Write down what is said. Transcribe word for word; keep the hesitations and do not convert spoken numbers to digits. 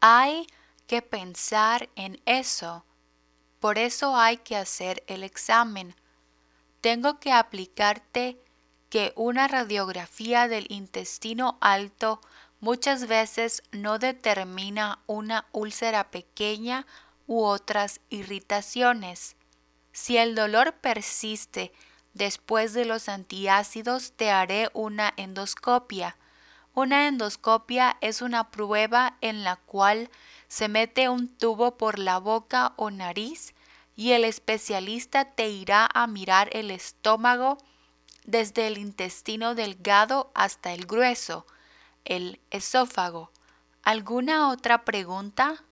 Hay que pensar en eso. Por eso hay que hacer el examen. Tengo que aplicarte que una radiografía del intestino alto muchas veces no determina una úlcera pequeña u otras irritaciones. Si el dolor persiste después de los antiácidos, te haré una endoscopia. Una endoscopia es una prueba en la cual se mete un tubo por la boca o nariz y el especialista te irá a mirar el estómago desde el intestino delgado hasta el grueso, el esófago. ¿Alguna otra pregunta?